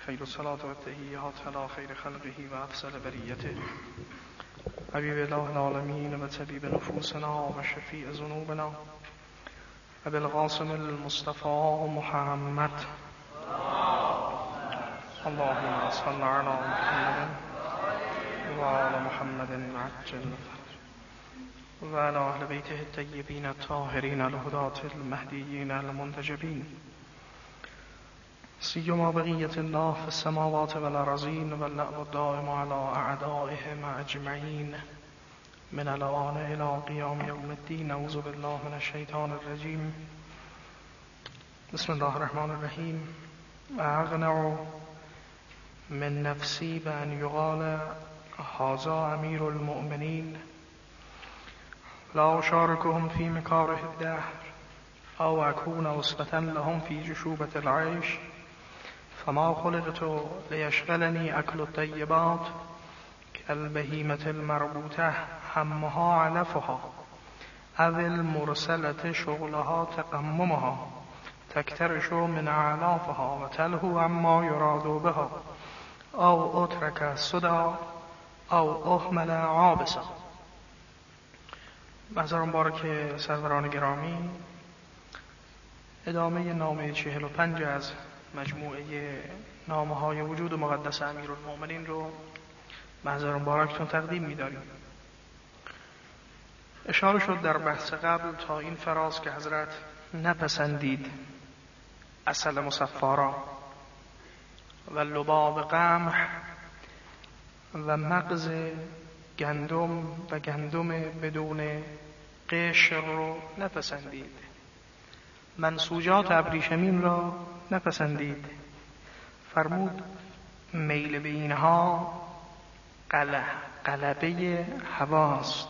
خیر الصلاة و التحیات علی خیر خلقه و افضل بریته حبیب الله العالمین و طبیب نفوسنا و شفیع ذنوبنا ابی القاسم المصطفى محمد اللهم صل علی محمد و آل محمد عجل و علی اهل بیته الطیبین الطاهرین الهداة المهدیین المنتجبین سیما بقیت الله في السماوات والارضین واللعنة الدائم على اعدائهم اجمعین من الآن الى قیام یوم الدین. اعوذ بالله من الشیطان الرجیم. بسم الله الرحمن الرحیم. اقنع من نفسی بأن یقال هذا امیر المؤمنین لا اشارکهم فی مکاره الدهر او اکون عصبة لهم فی جشوبة العیش فما خلقت لیشغلنی اکل الطیبات كالبهیمة المربوطة همها علفها او المرسلة شغلها تقممها تکترش من اعلافها و تلهو عما یراد بها او اترک صدا او احمل عابسا. محضران بارک سروران گرامی، ادامه نامه 45 از مجموعه نامه های وجود مقدس امیرالمؤمنین رو محضران بارکتون تقدیم می‌داریم. اشاره شد در بحث قبل تا این فراز که حضرت نپسندید عسل مصفا و لباب قمح و مغز گندم و گندم بدون قشر رو نپسندید، منسوجات ابریشمین را نپسندید. فرمود میل به اینها غلبه هواست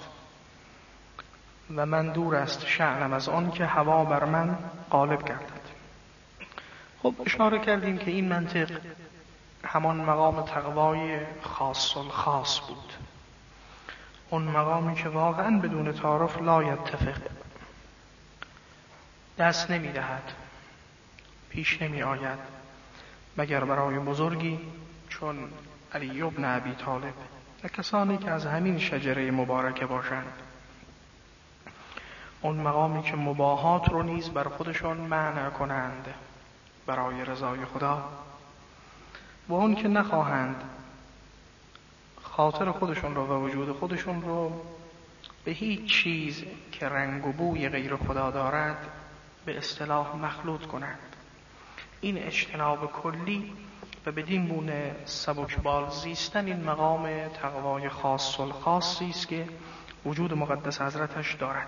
و من دور است شأنم از آن که هوا بر من غالب گردد. خب اشاره کردیم که این منطق همان مقام تقوای خاص الخاص بود، اون مقامی که واقعا بدون تعارف لا یتفق، دست نمی دهد، پیش نمی آید مگر برای بزرگی چون علی بن ابی طالب و کسانی که از همین شجره مبارکه باشند. اون مقامی که مباهات رو نیز بر خودشون منع کنند برای رضای خدا و اون که نخواهند خاطر خودشون رو و وجود خودشون رو به هیچ چیز که رنگ و بوی غیر خدا دارد به اصطلاح مخلوط کنند. این اجتناب کلی و بدین گونه سبکبال زیستن این مقام تقوای خاص الخاصی است که وجود مقدس حضرتش دارد.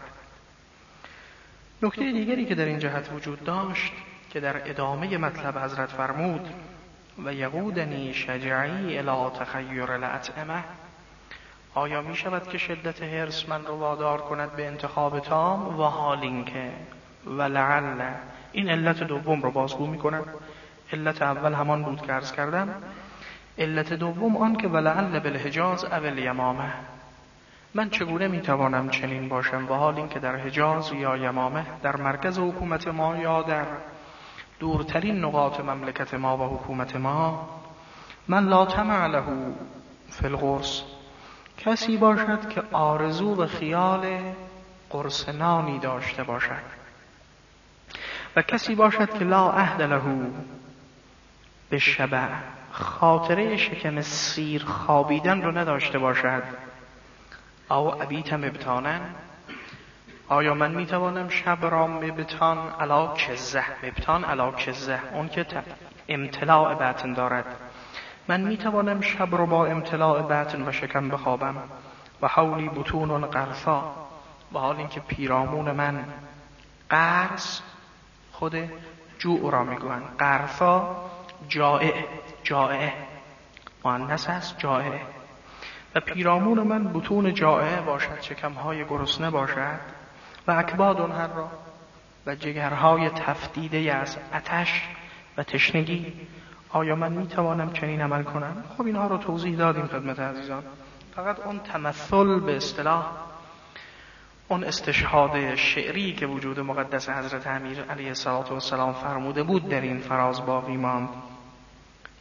نکته دیگری که در این جهت وجود داشت که در ادامه مطلب حضرت فرمود و یقودنی شجعی الی تخیر الاطعمه، آیا می شود که شدت حرص من رو وادار کند به انتخاب طعام و حال این که ولعل، این علت دوم رو بازگو می کنم. علت اول همان بود که عرض کردم، علت دوم آن که ولعل بالحجاز او الیمامه، من چگونه می توانم چنین باشم و حال این که در حجاز یا یمامه، در مرکز حکومت ما یا در دورترین نقاط مملکت ما و حکومت ما، من لا طمع له فی القرص، کسی باشد که آرزو و خیال قرص نانی داشته باشد و کسی باشد که لا عهد له بالشبع، خاطره شکم سیر خوابیدن رو نداشته باشد. او ابیتم ابتانن، آیا من میتوانم شب را مبتان علا کزه، مبتان علا کزه اون که امتلاع بطن دارد، من میتوانم شب رو با امتلاع بطن و شکم بخوابم و حولی بطون قرصا، و حال اینکه پیرامون من قرص، خود جوع را میگوین، قرصا جائع مؤنث است، جائع، و پیرامون من بطون جائع باشد، شکمهای گرسنه باشد، و اکباد هر را، و جگرهای تفدیده از آتش و تشنگی. آیا من میتوانم چنین عمل کنم؟ خب اینها رو توضیح دادیم خدمت عزیزان. فقط اون تمثل به اصطلاح اون استشهاد شعری که وجود مقدس حضرت امیر علیه الصلوة والسلام فرموده بود در این فراز باقی ماند.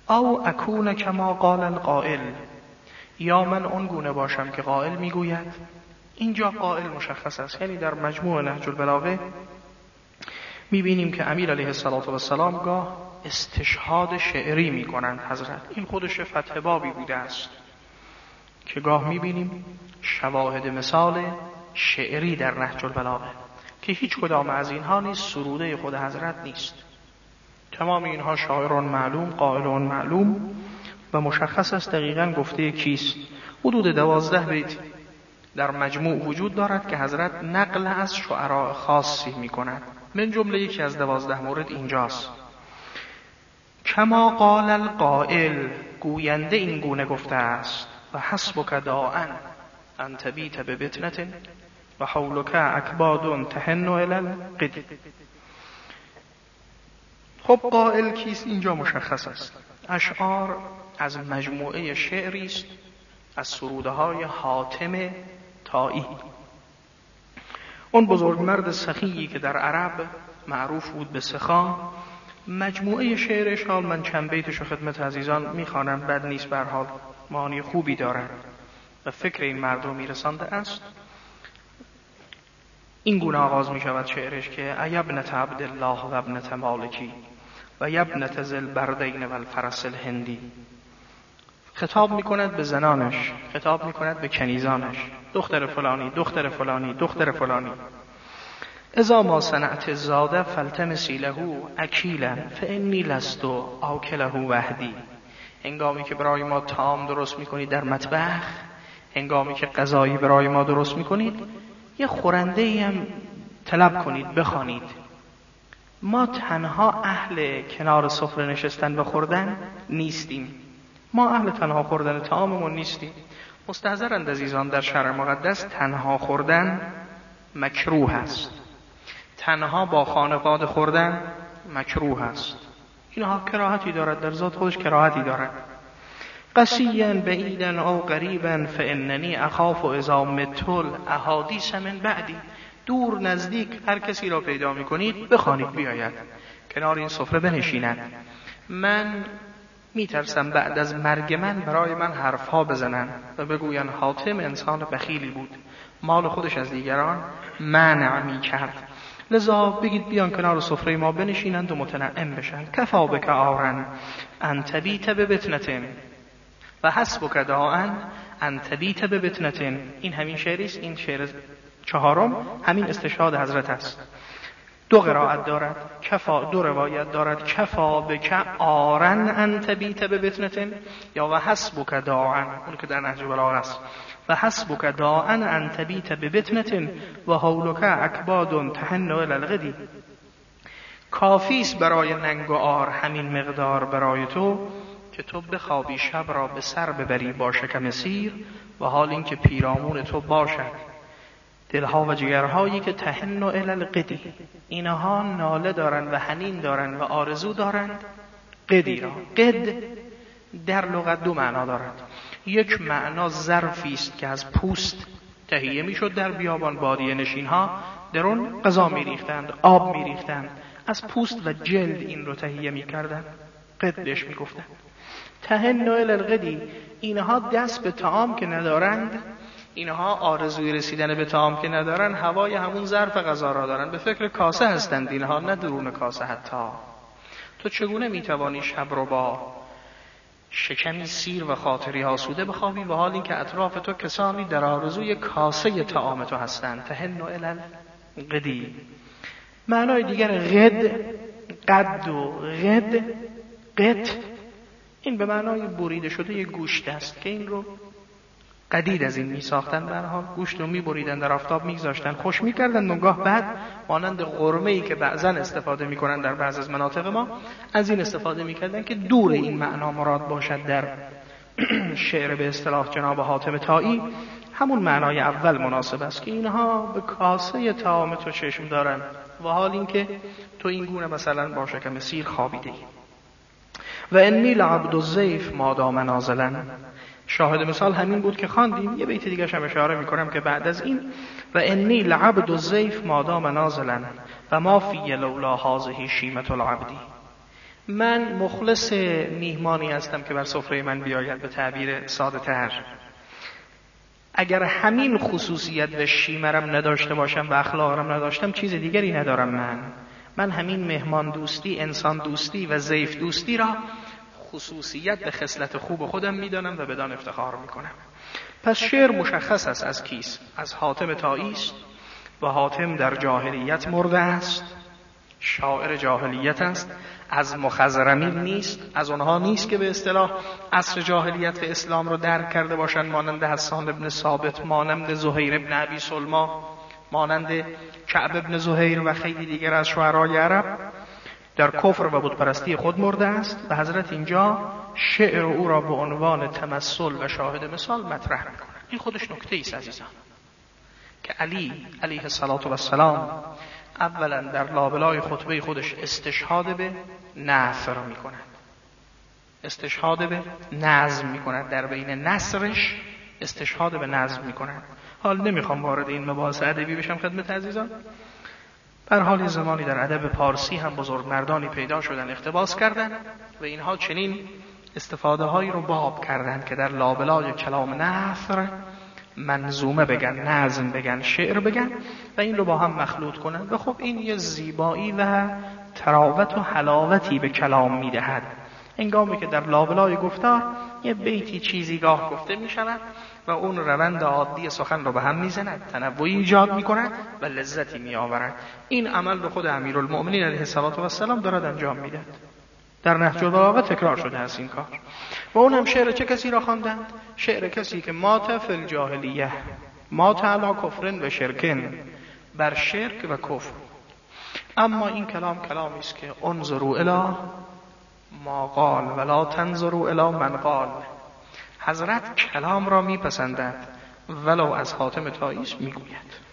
او اکون کما قال القائل، یا من اون گونه باشم که قائل میگوید. اینجا قائل مشخص است، یعنی در مجموع نهج البلاغه میبینیم که امیر علیه السلام گاه استشهاد شعری میکنند حضرت. این خودش فتح بابی بوده است که گاه میبینیم شواهد مثال شعری در نهج البلاغه که هیچ کدام از اینها نیست سروده خود حضرت نیست. تمام اینها شاعران معلوم، قائلان معلوم و مشخص است دقیقاً گفته کیست. حدود 12 بیت در مجموع وجود دارد که حضرت نقل از شعراء خاصی می‌کند. من جمله یکی از 12 مورد اینجاست. کما قال القائل، گوینده این گونه گفته است: و حسبک داعا ان تبیت ببطنة و حولک اکباد تحن الی القد. خب قائل کیست؟ اینجا مشخص است. اشعار از مجموعه شعری است از سرودهای حاتم طائی، اون بزرگمرد سخیی که در عرب معروف بود به سخا. مجموعه شعرش، حال من چند بیتش خدمت عزیزان میخوانم، بد نیست، به هر حال معانی خوبی دارد و فکر این مرد رو میرسانده است. این گونه آغاز میشود شعرش که ای ابنة عبدالله و ابنة مالکی و یبنة ذی البردین و الفرس الهندی. خطاب میکند به زنانش، خطاب میکند به کنیزانش: دختر فلانی، دختر فلانی، دختر فلانی. اذا ما صنعت الزاد فالتمسی له اکیلا فانی لست آکله وحدی. هنگامی که برای ما طعام درست میکنید در مطبخ، هنگامی که غذایی برای ما درست میکنید، یه خورنده‌ای هم طلب کنید، بخوانید. ما تنها اهل کنار سفره نشستن و خوردن نیستیم، ما اهل تنها خوردن طعاممون نیستیم. مستحضرند عزیزان، در شرع مقدس تنها خوردن مکروه است، تنها با خانواده خوردن مکروه است. اینها کراهتی دارد، در ذات خودش کراهتی دارد. قصیاً بعیداً او قریباً فاننی اخاف اذا مت الاحادیث من بعدی. دور نزدیک هر کسی را پیدا می‌کنید بخوانید بیاید کنار این سفره بنشیند. من میترسم بعد از مرگ من برای من حرفها بزنن و بگوین حاتم انسان بخیلی بود، مال خودش از دیگران منع میکرد، لذا بگید بیان کنار سفره ما بنشینند و متنعم بشن. کفا بک عارا ان تبیت ببطنة و حسبک داعا ان تبیت ببطنة. این همین شعری است. این شعر چهارم همین استشهاد حضرت است. دو قرائت دارد، دو روایت دارد: کفا بک عارا ان تبیت ببطنة یا و حسبک داعا، اون که در نهج البلاغه است، و حسبک داعا ان تبیت ببطنة و حولک اکباد تحن الی الغد. کافی است برای ننگ و عار همین مقدار برای تو که تو بخوابی شب را به سر ببری با شکم سیر و حال این که پیرامون تو باشد دلها و جگرهایی که تحن الی القدی، اینها ناله دارند و حنین دارند و آرزو دارند قدی را. قد در لغت دو معنا دارد. یک معنا ظرفی است که از پوست تهیه میشد، در بیابان بادیه نشین ها در اون غذا میریختند، آب میریختند، از پوست و جلد این رو تهیه میکردند، قد بهش میگفتند. تحن الی القدی، اینها دست به طعام که ندارند، اینها آرزوی رسیدن به طعام که ندارن، هوای همون ظرف غذا را دارن، به فکر کاسه هستند اینها، نه درون کاسه. حتی تو چگونه میتوانی شب رو با شکمی سیر و خاطری آسوده بخوابی و حال این که اطراف تو کسانی در آرزوی کاسه طعام تو هستند؟ تحن الی القدی. معنای دیگر قد و قط، این به معنای بریده شده یه گوشت است که این رو قدید از این می ساختن. به هر حال گوشت رو می بریدن، در آفتاب می گذاشتن، خوش می کردن، نگاه بعد مانند قرمه‌ای که بعضا استفاده می کنن در بعض از مناطق ما، از این استفاده می کردن که دور این معنا مراد باشد. در شعر به اصطلاح جناب حاتم طائی همون معنای اول مناسب است که اینها به کاسه طعام تو چشم دارن و حال این که تو این گونه مثلا با شکم سیر خوابیده. و انی لعبد الضیف ما دام نازلا. شاهد مثال همین بود که خواندیم. یه بیت دیگه هم اشاره میکنم که بعد از این: و انی لعبد الضیف ما دام نازلا و ما فی لولا هذه شیمة العبدی. من مخلص میهمانی هستم که بر سفره من بیاید، به تعبیر ساده تر. اگر همین خصوصیت و شیمرم نداشته باشم و اخلاقم نداشتم، چیز دیگری ندارم. من همین مهمان دوستی، انسان دوستی و ضیف دوستی را خصوصیت به خصلت خوب خودم میدانم و بدان افتخار میکنم. پس شعر مشخص است از کیست؟ از حاتم طایی است و حاتم در جاهلیت مرده است، شاعر جاهلیت است، از مخضرمین نیست، از اونها نیست که به اصطلاح عصر جاهلیت و اسلام رو درک کرده باشند، مانند حسان ابن ثابت، مانند زهیر ابن ابی سلما، مانند کعب ابن زهیر و خیلی دیگر از شعرای عرب. در کفر و بتپرستی خود مرده است و حضرت اینجا شعر او را به عنوان تمثل و شاهد مثال مطرح میکنه. این خودش نکته ایست عزیزان، که علی علیه السلام اولا در لابلای خطبه خودش استشهاد به نثر میکند، استشهاد به نظم میکند، در بین نثرش استشهاد به نظم میکند. حال نمیخوام وارد این مباحث ادبی بشم خدمت عزیزان. در حال زمانی در ادب پارسی هم بزرگ مردانی پیدا شدن، اقتباس کردن و اینها چنین استفاده هایی رو باب کردن که در لابلای کلام نثر منظومه بگن، نظم بگن، شعر بگن و این رو با هم مخلوط کنن و خب این یه زیبایی و تراوت و حلاوتی به کلام میدهد. هنگامی که در لابلای گفتار یه بیتی چیزی گاه گفته میشود و اون روند عادی سخن رو به هم میزند، تنوعی ایجاد میکند و لذتی میآورد. این عمل رو خود امیرالمؤمنین علیه السلام دارد انجام میدهد. در نهج البلاغه تکرار شده است این کار. و اون هم شعر چه کسی را خواندند؟ شعر کسی که مات فی الجاهلیه، مات علی کفرن و شرکن، بر شرک و کفر. اما این کلام کلامی است که انظروا الی ما قال ولا تنظروا الی من قال. حضرت کلام را میپسندند ولو از حاتم طایی میگوید.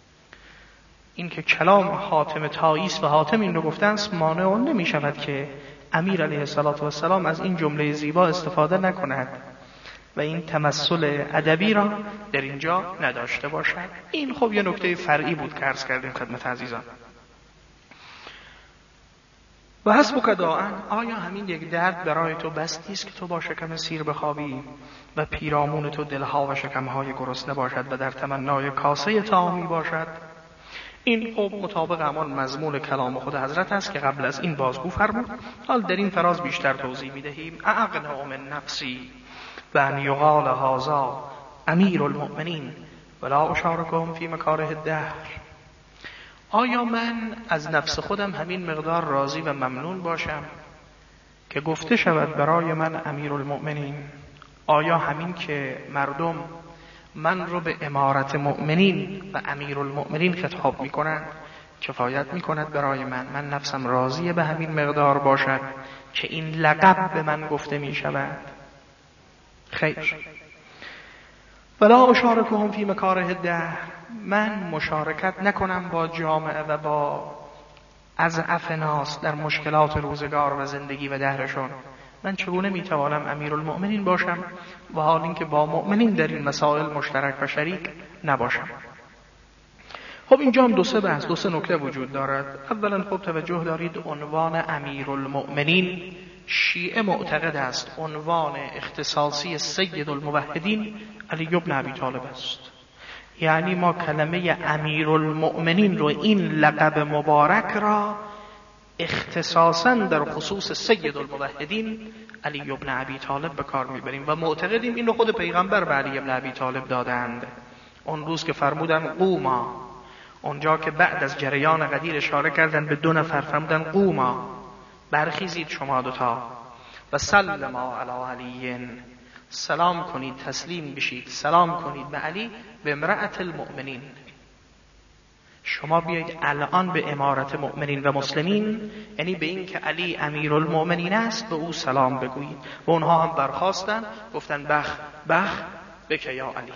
این که کلام حاتم طایی و حاتم این رو گفتند مانع اون نمی شود که امیر علیه السلام از این جمله زیبا استفاده نکند و این تمثل ادبی را در اینجا نداشته باشد. این خب یه نکته فرعی بود که عرض کردیم خدمت عزیزان. و حسبک داعا، آیا همین یک درد برای تو بستی است که تو با شکم سیر بخوابی و پیرامون تو دلها و شکمهای گرسنه باشد و در تمنای کاسه طعامی باشد؟ این خب مطابق همان مضمون کلام خود حضرت است که قبل از این بازگو فرمود. حال در این فراز بیشتر توضیح می‌دهیم. اعقنا من نفسی و ان یقال هذا امیر المؤمنین ولا اشارکهم فی مکاره الدهر. آیا من از نفس خودم همین مقدار راضی و ممنون باشم که گفته شود برای من امیر المؤمنین؟ آیا همین که مردم من رو به امارت مؤمنین و امیر المؤمنین خطاب می کنند کفایت می کند برای من نفسم راضیه به همین مقدار باشد که این لقب به من گفته می شود؟ خیر. ولا اشارکهم فی مکاره الدهر، من مشارکت نکنم با جامعه و با اضعف ناس در مشکلات روزگار و زندگی و دهرشون. من چگونه میتوانم امیرالمؤمنین باشم و حال اینکه با مؤمنین در این مسائل مشترک و شریک نباشم؟ خب اینجا هم دو سه نکته وجود دارد. اولا خب توجه دارید عنوان امیرالمؤمنین شیعه معتقد است عنوان اختصاصی سید الموحدین علی بن ابی طالب است. یعنی ما کلمه امیرالمؤمنین رو، این لقب مبارک را اختصاصاً در خصوص سید الموحدین علی بن ابی طالب به کار میبریم و معتقدیم این رو خود پیغمبر به علی بن ابی طالب دادند. اون روز که فرمودن قوما، اونجا که بعد از جریان قدیر اشاره کردن به 2 نفر، فرمودن قوما، برخیزید شما دوتا، و سلما علی علی، سلام کنید، تسلیم بشید، سلام کنید به علی، به امرأة المؤمنین. شما بیایید الان به امارت مؤمنین و مسلمین، یعنی به این که علی امیرالمؤمنین است، به او سلام بگویید. و اونها هم برخاستن گفتن بخ بخ بک یا علی،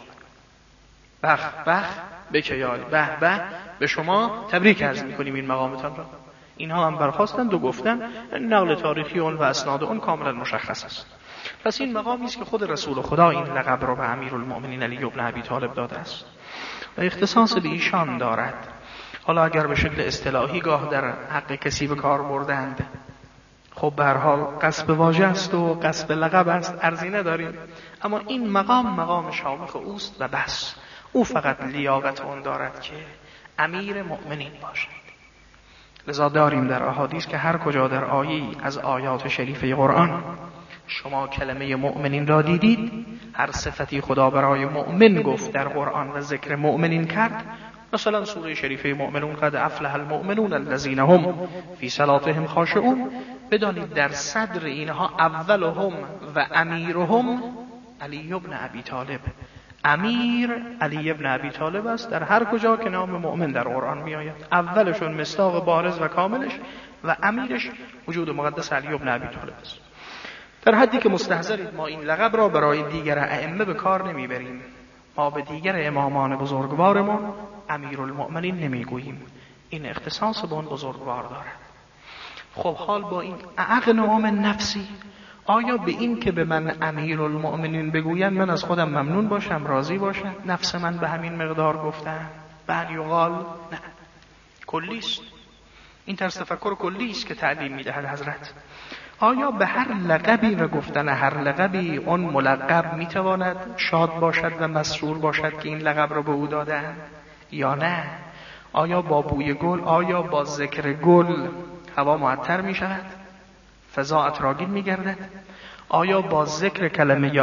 بخ بخ بک یا علی، به به به شما تبریک عرض میکنیم این مقامتان را. اینها هم برخاستند و گفتن، نقل تاریخی اون و اسناد اون کاملا مشخص است. پس این مقامی است که خود رسول خدا این لقب را به امیرالمؤمنین علی بن ابی طالب داده است و اختصاص به ایشان دارد. حالا اگر به شکل اصطلاحی گاه در حق کسی به کار بردند، خب به هر حال قصب واژه است و قصب لقب است، ارزی نداریم، اما این مقام شامخ اوست و بس. او فقط لیاقت اون دارد که امیر مؤمنین باشد. لذا داریم در احادیث که هر کجا در آیه‌ای از آیات شریفه قرآن شما کلمه مؤمنین را دیدید، هر صفتی خدا برای مؤمن گفت در قرآن و ذکر مؤمنین کرد، مثلا سوره شریفه مؤمنون قد افلح المؤمنون الذین هم فی صلاتهم خاشعون، بدانید در صدر اینها اولهم و امیرهم علی ابن ابی طالب. امیر علی ابن ابی طالب است در هر کجا که نام مؤمن در قرآن می آید. اولشون مصداق بارز و کاملش و امیرش وجود مقدس علی ابن ابی طالب است. در حدی که مستحضرید ما این لقب را برای دیگر ائمه به کار نمیبریم. ما به دیگر امامان بزرگوارمون امیرالمؤمنین نمیگوییم. این اختصاص به اون بزرگوار دارد. خب حال با این اغنام نفسی، آیا به این که به من امیرالمؤمنین بگوین من از خودم ممنون باشم، راضی باشم، نفس من به همین مقدار گفتم؟ بل یقال نه، کلیست. این طرز تفکر کلیست که تعلیم میدهد حضرت. آیا به هر لقبی و گفتن هر لقبی اون ملقب میتواند شاد باشد و مسرور باشد که این لقب را به او دادن یا نه؟ آیا با بوی گل، آیا با ذکر گل هوا معطر میشود، فضا عطرآگین میگردد؟ آیا با ذکر کلمه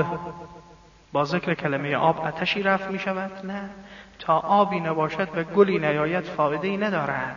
آب آتشی رفع میشود؟ نه، تا آبی نباشد و گلی نیاید فایده‌ای ندارد.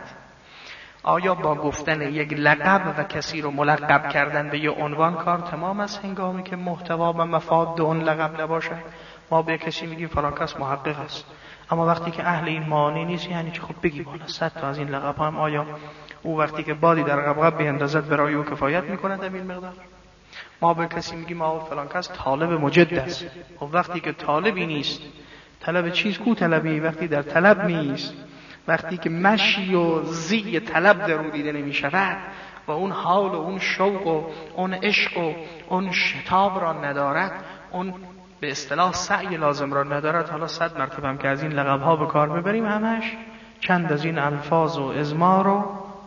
آیا با گفتن یک لقب و کسی رو ملقب کردن به یه عنوان کار تمام است هنگامی که محتوا و مفاد اون لقب نباشه؟ ما به کسی میگیم فلان کس محقق است، اما وقتی که اهل این معانی نیست یعنی چه؟ خب بگی بالا 100 تا از این لقب هم آیا او وقتی که بادی در قبقب بیندازد برای او کفایت میکند همین مقدار؟ ما به کسی میگیم آقا فلان کس طالب مجد است، خب وقتی که طالبی نیست، طلب چیز کو طلبی؟ وقتی در طلب نیست، وقتی که مشی و زی طلب در او دیده نمی شود و اون حال و اون شوق و اون عشق و اون شتاب را ندارد، اون به اصطلاح سعی لازم را ندارد، حالا 100 مرتبه هم که از این لقب ها به کار ببریم همش چند از این الفاظ و ازمار و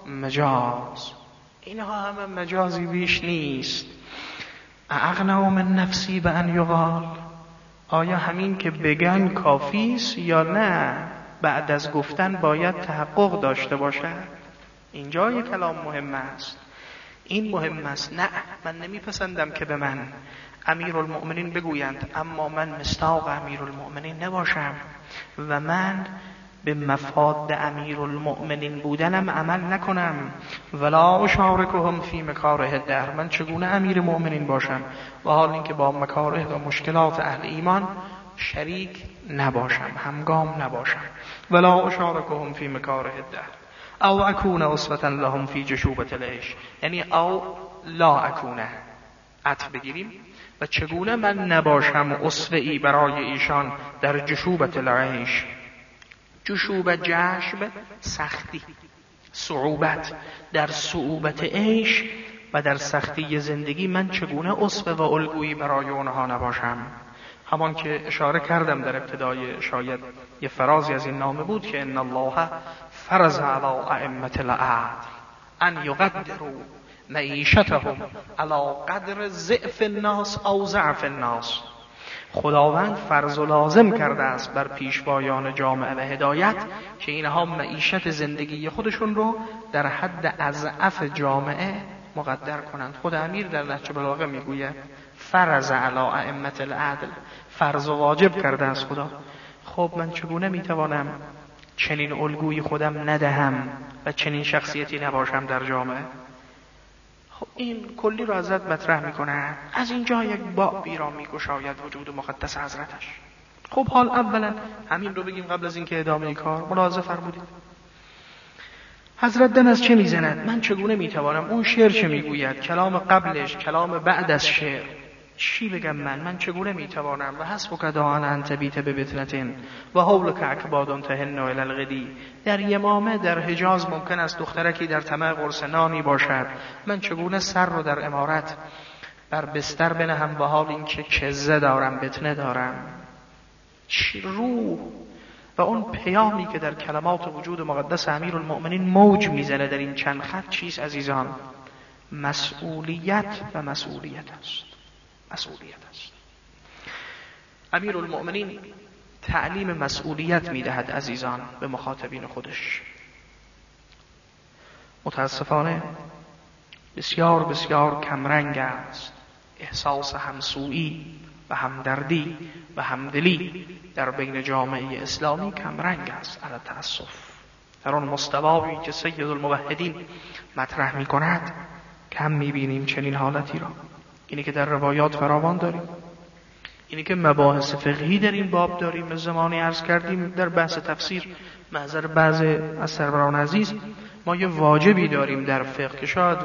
مجاز، اینها همه مجازی بیش نیست. اغنوا من نفسی به ان یقال، آیا همین که بگن کافیست یا نه بعد از گفتن باید تحقق داشته باشد؟ اینجا یک کلام مهم است. این مهم است. نه، من نمیپسندم که به من امیرالمؤمنین بگویند اما من مصداق امیرالمؤمنین نباشم و من به مفاد امیرالمؤمنین بودنم عمل نکنم. ولا اشارکهم فی مکاره الدهر، من چگونه امیر مؤمنین باشم و حال اینکه با مکاره و مشکلات اهل ایمان شریک نباشم، همگام نباشم. ولا اشارکهم فی مکاره الدهر او اکون اسوة لهم فی جشوبة العیش، یعنی او لا اکونه عطف بگیریم و چگونه من نباشم اسوه‌ای برای ایشان در جشوبة العیش. جشوب جشب سختی، صعوبت، در صعوبت عیش و در سختی زندگی من چگونه اسوه و الگویی برای اونها نباشم؟ همان که اشاره کردم در ابتدای، شاید یه فرازی از این نامه بود که ان الله فرض علی ائمة العدل ان یقدروا معیشتهم علی قدر ضعف الناس او ضعف الناس. خداوند فرض و لازم کرده است بر پیشوایان جامعه و هدایت که اینها معیشت زندگی خودشون رو در حد اضعف جامعه مقدر کنند. خود امیر در نهج بلاغه میگوید فرض علی ائمة العدل، فرض و واجب کرده است خدا. خب من چگونه میتوانم چنین الگویی خودم ندهم و چنین شخصیتی نباشم در جامعه؟ خب این کلی رو حضرت مطرح میکنه. از اینجا یک بابی را میگشاید وجود مقدس حضرتش. خب حال اولا همین رو بگیم قبل از اینکه ادامه کار ملاحظه فرمودید. حضرت دم از چه میزند؟ من چگونه میتوانم؟ اون شعر چه میگوید؟ کلام قبلش، کلام بعد از شعر، چی بگم من چگونه میتوانم؟ و حسبک دعاء ان تبیت ببطنة و حولک اکباد تهن الی الغدی. در یمامه در حجاز ممکن است دخترکی در طمع قرص نانی باشد، من چگونه سر رو در امارت بر بستر بنهم و حال اینکه کزه دارم، بطنه دارم؟ روح و اون پیامی که در کلمات وجود مقدس امیرالمؤمنین موج میزنه در این چند خط چیست عزیزان؟ مسئولیت و مسئولیت است. امیرالمؤمنین تعلیم مسئولیت میدهد عزیزان به مخاطبین خودش. متاسفانه بسیار بسیار کمرنگ است احساس همسویی و همدردی و همدلی در بین جامعه اسلامی کمرنگ است. علی تأسف در آن مستوایی که سید الموحدین مطرح می کند کم می بینیم چنین حالتی را. اینی که در روایات فراوان داریم، اینی که مباحث فقهی در این باب داریم. زمانی عرض کردیم در بحث تفسیر معذر بعض از سروران عزیز ما یه واجبی داریم در فقه که شاید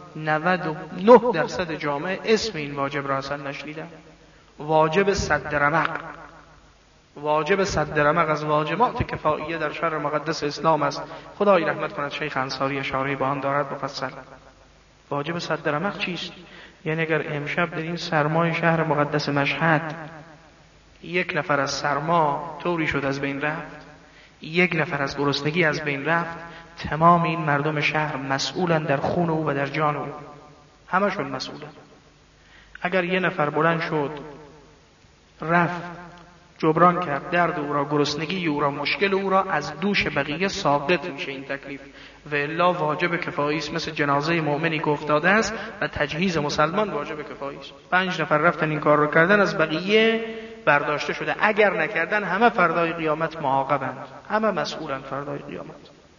99% جامعه اسم این واجب را اصلا نشنیدن. واجب سد رمق. واجب سد رمق از واجبات کفاییه در شرع مقدس اسلام است. خدای رحمت کند شیخ انصاری اشاره به آن دارد مفصل. واجب سد رمق چیست؟ یعنی اگر امشب در این سرمای شهر مقدس مشهد یک نفر از سرما طوری شد از بین رفت، یک نفر از گرسنگی از بین رفت، تمام این مردم شهر مسئولن در خون او و در جان او، همشون مسئولن. اگر یه نفر بلند شد رفت جبران کرد درد او را، گرسنگی او را، مشکل او را، از دوش بقیه ساقط میشه این تکلیف و الا واجب کفایی است. مثل جنازه مؤمنی که افتاده است و تجهیز مسلمان واجب کفایی است. 5 نفر رفتن این کار رو کردن، از بقیه برداشته شده. اگر نکردن همه فردای قیامت معاقبند، همه مسئولند فردای قیامت.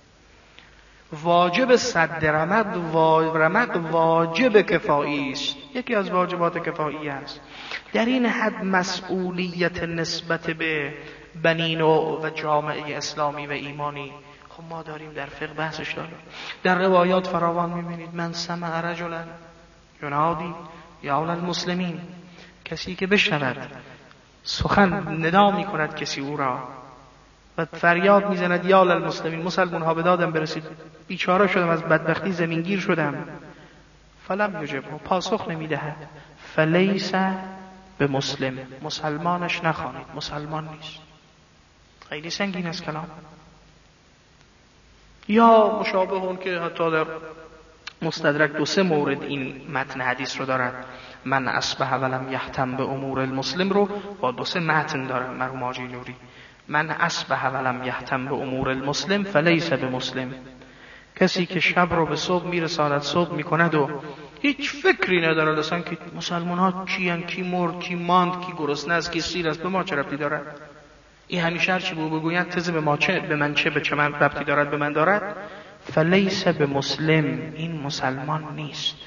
واجب سد رمق واجب کفایی است، یکی از واجبات کفایی است. در این حد مسئولیت نسبت به بنی نوع و جامعه اسلامی و ایمانی خب ما داریم در فقه بحثش داریم. در روایات فراوان میبینید من سمع رجلا ینادی یا المسلمین، کسی که بشنود سخن ندا میکند کسی او را و فریاد میزند یا المسلمین، مسلمان ها به دادم برسید، بیچاره شدم، از بدبختی زمینگیر شدم، فلم یجب، پاسخ نمیدهد، فلیس به مسلم، مسلمانش نخوانید، مسلمان نیست. خیلی سنگین است کلام. یا مشابه اون که حتی در مستدرک 2-3 مورد این متن حدیث رو دارد، من اصبح ولم یهتم به امور المسلم رو با 2-3 متن داره مرحوم حاجی نوری. من اصبح ولم یهتم به امور المسلم فلیس به مسلم، کسی که شب رو به صبح میرساند، صبح میکند و هیچ فکری نداره اصلا که مسلمان ها کیان، کی مرد، کی ماند، کی گرسنه است، کی سیر است، به ما چه ربطی دارد؟ این همیشه هر چی بگوید تز به ما چه، به من چه، به چه من ربطی دارد، به من دارد. فلیس به مسلم، این مسلمان نیست،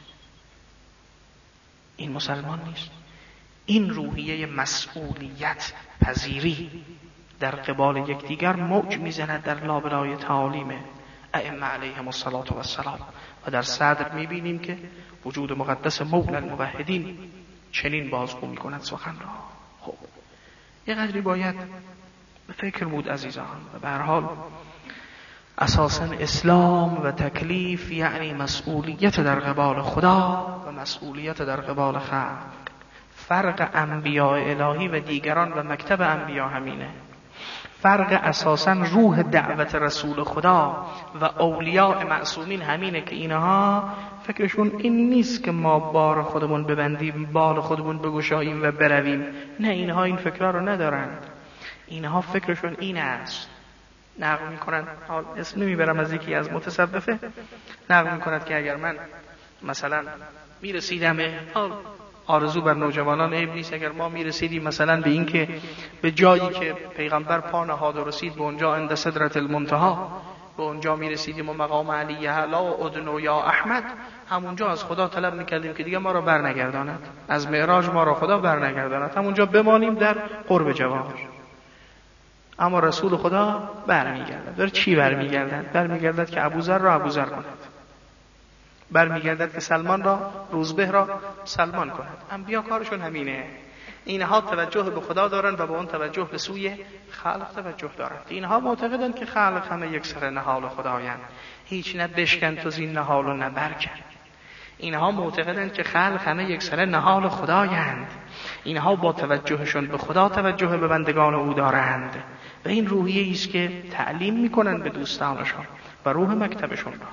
این مسلمان نیست. این روحیه مسئولیت پذیری در قبال یکدیگر موج میزند در لابلای تعالیم ائمه علیهم الصلاة و السلام و در صدر میبینیم که وجود مقدس مولا الموحدین چنین بازگو میکند سخن را. خب یه قدری باید به فکر بود عزیزان، و به هر حال اساساً اسلام و تکلیف یعنی مسئولیت در قبال خدا و مسئولیت در قبال خلق. فرق انبیاء الهی و دیگران و مکتب انبیاء همینه. فرق اساساً روح دعوت رسول خدا و اولیاء معصومین همینه که اینها فکرشون این نیست که ما بار خودمون ببندیم، بال خودمون بگشاییم و برویم. نه، اینها این فکرها رو ندارند. اینها فکرشون این است. نقل میکنند، اسم نمیبرم از یکی از متصوفه، نقل میکند که اگر من مثلا میرسیدم، آرزو بر نوجوانان عیب نیست، اگر ما میرسیدیم مثلا به این که به جایی که پیغمبر پا نهاد و رسید به اونجا عند سدرة المنتهی، به اونجا میرسیدیم و مقام علی اعلی و ادنو یا احمد، همونجا از خدا طلب میکردیم که دیگه ما را برنگرداند، از معراج ما را خدا برنگرداند، همونجا بمانیم در قرب جواهر. اما رسول خدا برمیگردد. در چی برمیگردد؟ برمیگردد که ابوذر را ابوذر کند، برمیگردد که سلمان را، روزبه را سلمان کند. انبیا کارشون همینه. اینها توجه به خدا دارن و با اون توجه به سوی خلق توجه دارند. اینها معتقدند که خلق همه یک سر نهال خدایند، هیچ نه بشکن تو زین نهال و نه برکن. اینها معتقدند که خلق همه یک سر نهال خدایند. اینها با توجهشون به خدا توجه به بندگان او دارند و این روحیه است که تعلیم میکنن به دوستانشون و روح مکتبشون را.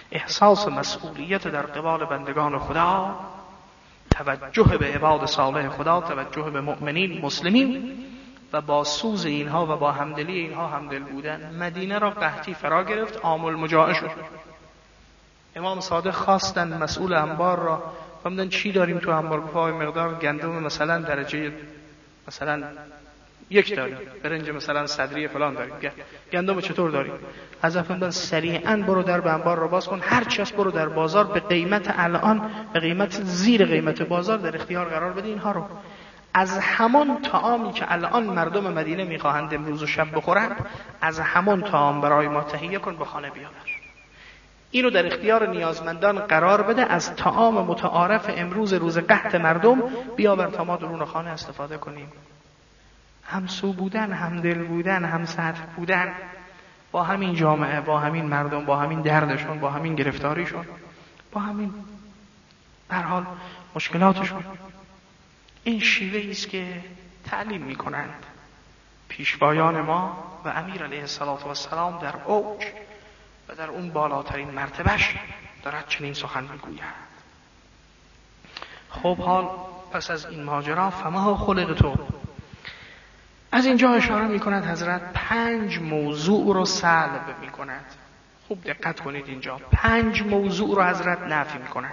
احساس مسئولیت در قبال بندگان خدا، توجه به عباد صالح خدا، توجه به مؤمنین مسلمین و با سوز اینها و با همدلی اینها همدل بودن. مدینه را قحطی فرا گرفت، عام المجاعه شد. امام صادق خواستن مسئول انبار را، فرمودن چی داریم تو انبار؟ گفت مقدار گندم مثلا درجه مثلا 1 داریم، برنج مثلا صدری فلان داریم، گندم چطور داریم؟ حضرت فرمودن سریعا برو در انبار را باز کن، هر چیز برو در بازار به قیمت الان، به قیمت زیر قیمت بازار در اختیار قرار بده اینها رو. از همان طعامی که الان مردم مدینه میخواهند امروز و شب بخورند، از همان طعام برای ما تهیه کن، به خانه بیاور. اینو در اختیار نیازمندان قرار بده، از طعام متعارف امروز روز قحط مردم بیاور تا ما درون خانه استفاده کنیم. همسو بودن، همدل بودن، هم سطح بودن با همین جامعه، با همین مردم، با همین دردشون، با همین گرفتاریشون، با همین به هر حال مشکلاتشون. این شیوه‌ای است که تعلیم می‌کنند پیشوایان ما و امیر علیه السلام در اوج و در اون بالاترین مرتبهش دارد چنین سخن میگوید. خب حال پس از این ماجرا فما خلق تو، از اینجا اشاره میکند حضرت 5 موضوع رو سلب میکند. خوب دقت کنید اینجا 5 موضوع رو حضرت نفی میکند.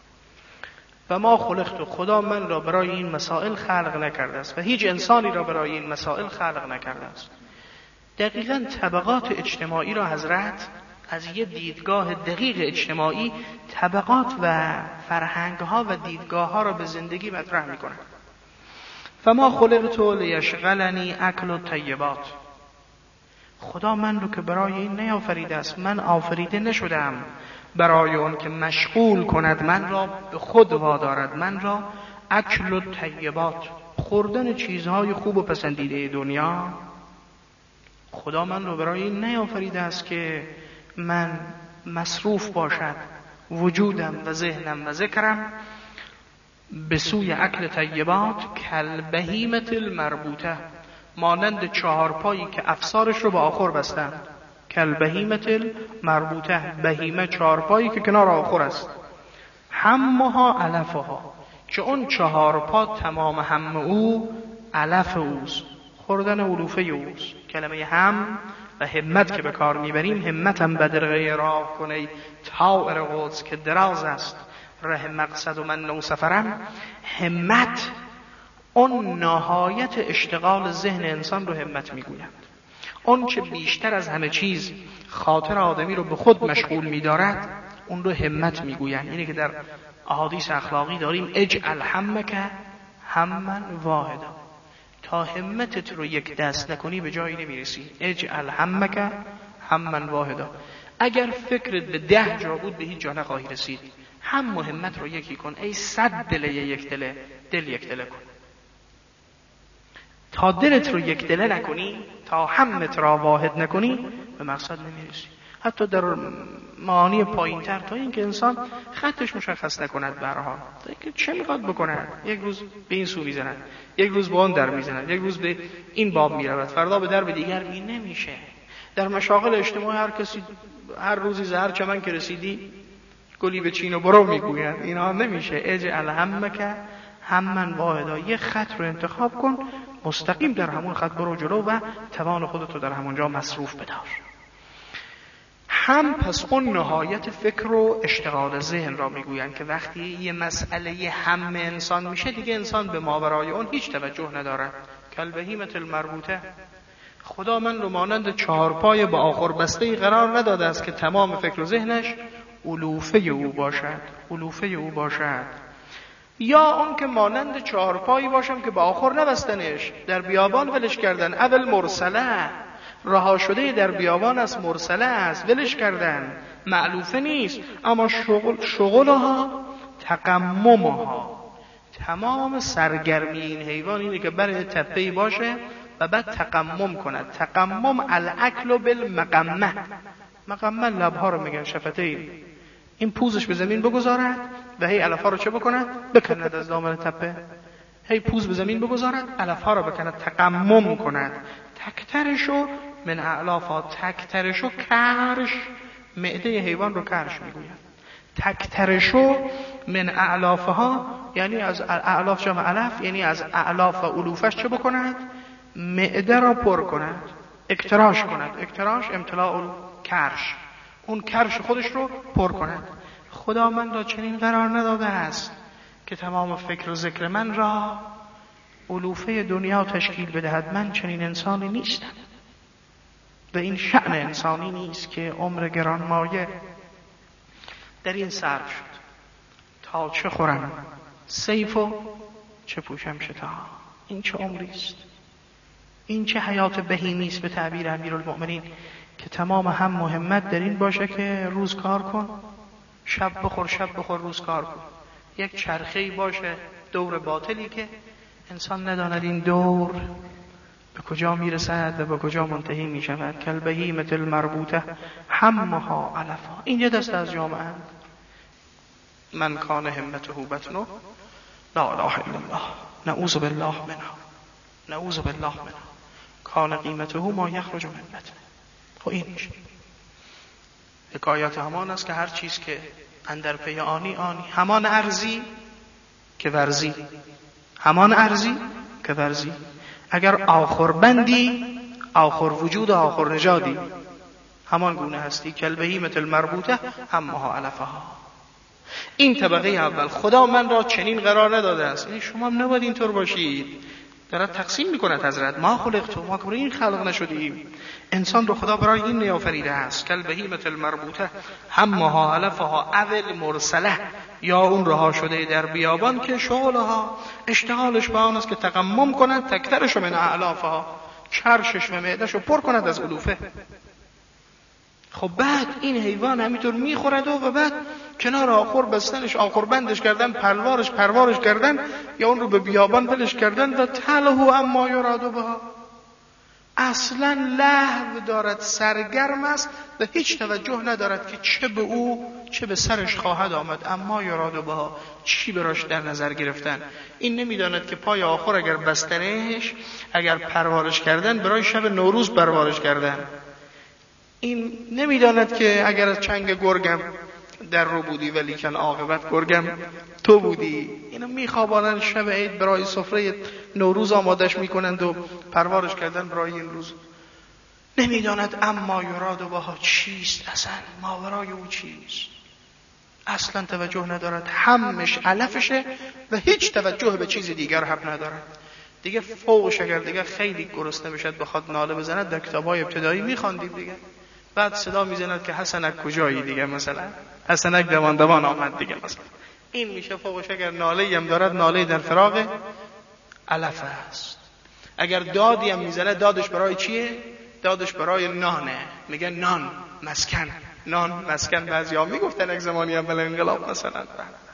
و ما خلقت، خدا من را برای این مسائل خلق نکرده است و هیچ انسانی را برای این مسائل خلق نکرده است. دقیقاً طبقات اجتماعی را حضرت از یه دیدگاه دقیق اجتماعی طبقات و فرهنگ‌ها و دیدگاه‌ها را به زندگی مطرح می‌کند. فما خلقت لیشغلنی اکل الطیبات، خدا من رو که برای این نیافریده است، من آفریده نشدم برای اون که مشغول کند من را، به خود وادارد من را، اکل الطیبات، خوردن چیزهای خوب و پسندیده دنیا. خدا من رو برای این نیافریده است که من مصروف باشد وجودم و ذهنم و ذکرم به سوی اکل طیبات، کالبهیمة المربوطه، مانند 4 پایی که افسارش رو به آخر بستند. کالبهیمة المربوطه، بهیمه 4 پایی که کنار آخر است. همها علفها، که اون 4 پا تمام هم او علف اوست، خوردن علوفه اوست. کلمه هم و همت که به کار میبریم، همتم بدرغه راه کنی طائر قدس که دراز است ره مقصد و من نو سفرم. همت اون نهایت اشتغال ذهن انسان رو همت میگویند. اون که بیشتر از همه چیز خاطر آدمی رو به خود مشغول میدارد، اون رو همت میگویند. اینه که در احادیث اخلاقی داریم اجعل همک همًا واحدا، تا همتت رو یک دست نکنی به جایی نمیرسی. اجعل همک همًا واحدا، اگر فکرت به 10 جا بود به هیچ جا نخواهی رسید. هم همت رو یکی کن، ای 100 دل یک دله، دل یک دله کن. تا دلت رو یک دله نکنی، تا همت را واحد نکنی، به مقصد نمیرسی. حتی در معانی پایین‌تر، تا اینکه انسان خطش مشخص نکند به هر حال، تا اینکه چه میخواد بکنه، یک روز به این سو میزنن، یک روز به اون در میزنن، یک روز به این باب میرود، فردا به در به دیگر می نمیشه. در مشاغل اجتماعی هر کسی هر روزی زهر چمن که رسیدی گلی به چین و برو میگوید، اینا نمیشه. اجعل همک همًا واحدا، یک خط رو انتخاب کن، مستقیم در همون خط برو جلو و توان خودت رو در همونجا مصروف بدار. هم پس اون نهایت فکر و اشتغال ذهن را میگویند که وقتی یه مسئله هم انسان میشه، دیگه انسان به ماورای اون هیچ توجه ندارد. کالبهیمة المربوطه، خدا من رو مانند 4 پای با آخر بسته قرار نداده است که تمام فکر و ذهنش علوفه او باشد، علوفه او باشد. یا اون که مانند 4 پایی باشم که با آخر نبستنش، در بیابان ولش کردن. اول مرسله، رها شده در بیابان است، مرسله است، ولش کردن، معلوفه نیست. اما شغلها تقممها، تمام سرگرمی این حیوان اینه که بر تپه‌ای باشه و بعد تقمم کند. تقمم الاکل بالمقمه، مقمه لبها رو میگن، شفتین، این پوزش به زمین بگذارد و هی علفها رو چه بکند؟ بکند از دامن تپه. هی پوز به زمین بگذارد، علفها رو بکند، تقمم کند. تکترشو من اعلافا، تکترشو کرش معده حیوان رو کرش میگوید. تکترشو من اعلافها یعنی از اعلاف جمع علف، یعنی از اعلاف و علوفش چه بکند؟ معده را پر کند، اکتراش کند. اکتراش امتلاع کرش، اون کرش خودش رو پر کند. خدا من را چنین قرار نداده است که تمام فکر و ذکر من را علوفه دنیا تشکیل بدهد. من چنین انسانی نیستم و این شأن انسانی نیست که عمر گرانمایه در این صرف شد تا چه خورم سیف و چه پوشم شتا. این چه عمری است، این چه حیات بهیمی است به تعبیر امیرالمؤمنین که تمام هم مهمت در این باشه که روز کار کن، شب بخور، شب بخور، روز کار کن. یک چرخه‌ای باشه دور باطلی که انسان نداند این دور به کجا میرسد و به کجا منتهی میشود. کالبهیمة المربوطه همها علفا. این یه دست از جامعه. من کان همته بطنه لا اله الا الله نعوذ بالله منها، نعوذ بالله منها، کان قیمته ما یخرج من بطنه. خب این میشه حکایت همان است که هر چیز که اندر پی آنی آنی، همان ارزی که ورزی، همان ارزی که ورزی. اگر آخر بندی آخر وجود و آخر نژادی، همان گونه هستی. کالبهیمة المربوطه همها علفها. این طبقه اول. خدا من را چنین قرار نداده است. این شما هم نباید اینطور باشید. دارد تقسیم میکند حضرت. ما خلقتم، ما برای این خلق نشدیم. انسان رو خدا برای این نیافریده است. کالبهیمة المربوطه همها علفها اول مرسله، یا اون رها شده در بیابان که شغلها اشتغالش به آن است که تقمم کند تکترش من اعلافها، چرشش و معدش رو پر کند از علوفه. خب بعد این حیوان همینطور میخورد و بعد کنار آخر بستنش، آخر بندش کردن، پروارش کردن، یا اون رو به بیابان ولش کردن و تلهو اما یراد بها. اصلا لهو دارد، سرگرم است و هیچ توجه ندارد که چه به او چه به سرش خواهد آمد. اما یراد بها، چی براش در نظر گرفتن. این نمیداند که پای آخر اگر بستنش، اگر پروارش کردن برای شب نوروز پروارش کردن. این نمیداند که اگر از چنگ گرگم در رو بودی ولی کن عاقبت گرگم تو بودی. اینو میخوابانن شب عید برای سفره نوروز آمادش میکنند و پروارش کردن برای این روز. نمیداند اما یراد بها چیست، اصلا ماورای او چیست. اصلا توجه ندارد، همش علفشه و هیچ توجه به چیز دیگر هم ندارد. دیگه فوقش اگر دیگه خیلی گرسنه بشد بخواد ناله بزند، در کتابای ابتدایی میخواندیم دیگه. بعد صدا میزند که حسنک کجایی دیگه، مثلا حسنک دوان آمد دیگه مثلا. این میشه فوقش اگر ناله هم دارد، ناله در فراغ علف است. اگر دادی هم میزنه، دادش برای چیه؟ دادش برای نانه. میگه نان مسکن، نان مسکن. بعضیا میگفتن یک زمانی اول انقلاب مثلا.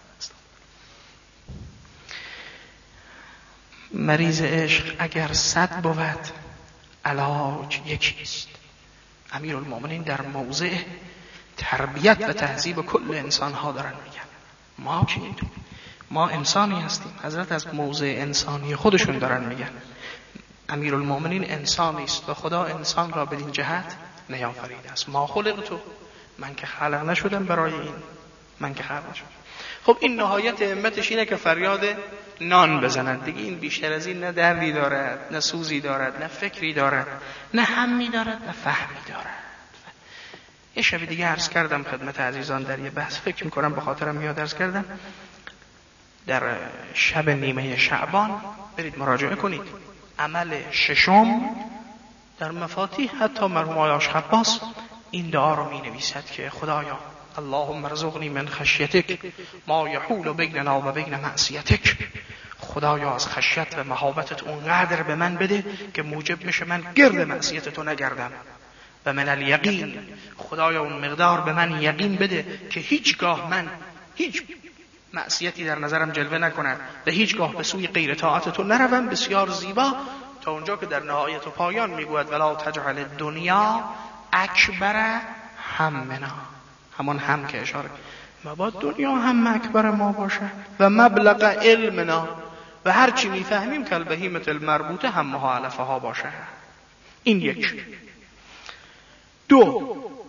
مریض عشق اگر 100 بود علاج یکیست. امیرالمؤمنین در موضع تربیت و تهذیب کل انسان ها دارن میگن. ما چی میدونیم؟ ما انسانی هستیم. حضرت از موضع انسانی خودشون دارن میگن. امیرالمؤمنین انسانی است و خدا انسان را بدین جهت نیافریده است. ما خلقتو، من که خلق نشدم برای این، من که خلق نشدم. خب این نهایت همتش اینه که فریاد نان بزنند دیگه. این بیشتر از این نه دردی دارد، نه سوزی دارد، نه فکری دارد، نه همی دارد، نه فهمی دارد. یه شب دیگه عرض کردم خدمت عزیزان در یه بحث، فکر میکنم به خاطرم میاد عرض کردم، در شب نیمه شعبان برید مراجعه کنید. عمل ششم در مفاتیح حتی مرحوم آیاش خباس این دعا رو می نویسد که خدایا اللهم ارزقنی من خشیتک ما یحول بیننا و بین معصیتک. خدایا از خشیت و محابتت اونقدر به من بده که موجب میشه من گرد معصیت تو نگردم. و من الیقین، خدایا اون مقدار به من یقین بده که هیچگاه من هیچ معصیتی در نظرم جلوه نکند و هیچگاه به سوی غیر طاعت تو نروم. بسیار زیبا تا اونجا که در نهایت و پایان میگوید ولا تجعل الدنیا اکبر همنا. همون هم که اشاره مباد دنیا هم اکبر ما باشه و مبلغ علمنا، و هر چی میفهمیم کالبهیمة المربوطه همها علفها باشه. این یک. 2،